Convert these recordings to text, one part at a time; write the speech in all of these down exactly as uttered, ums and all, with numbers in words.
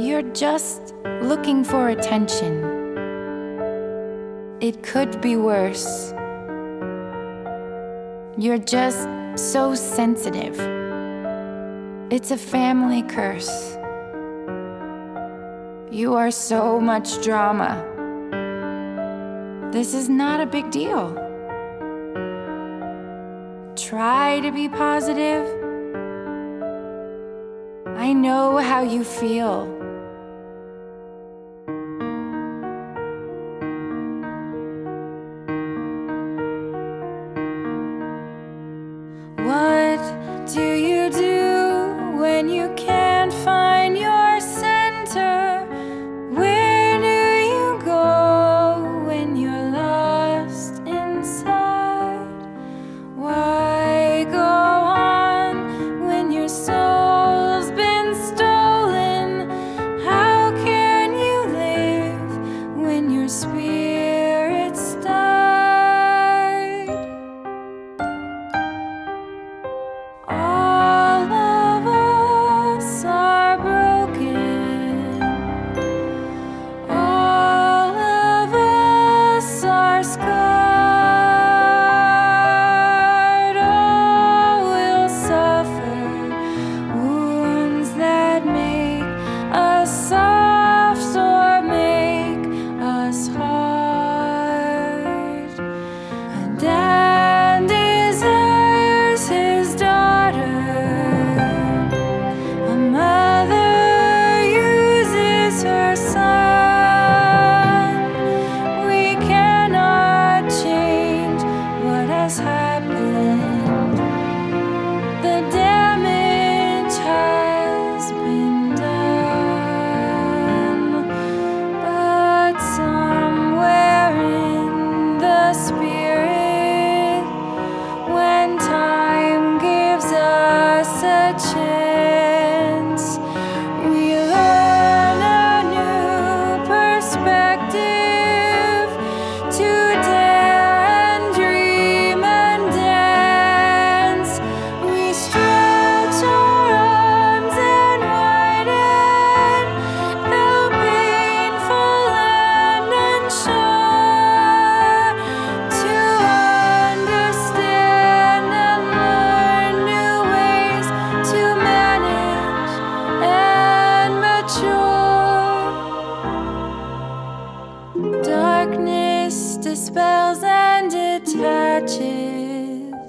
You're just looking for attention. It could be worse. You're just so sensitive. It's a family curse. You are so much drama. This is not a big deal. Try to be positive. I know how you feel. What do you do when you can't find your center? Where do you go when you're lost inside? Why go on when your soul's been stolen? How can you live when your spirit's died? All of us are broken. All of us are scarred. All will suffer wounds that make us soft or make us hard. A dad desires his daughter. A mother uses her son. We cannot change what has happened. The damage has been done. But somewhere in the spirit, when time gives us a chance, we learn a new perspective to dare and dream and dance. We stretch our arms and widen, though painful and unsure, to understand and learn new ways to manage and mature. Darkness dispels and detaches.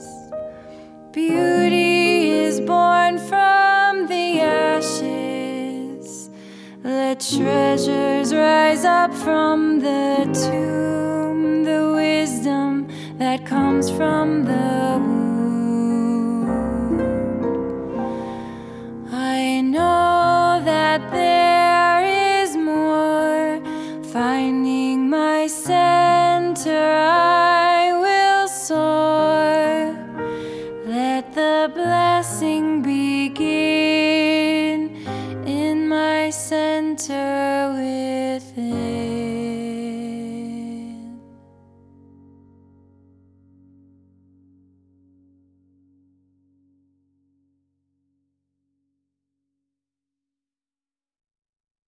Beauty is born from the ashes. Let treasures rise up from the tomb, the wisdom that comes from the womb. I know that there is more. Finding my center.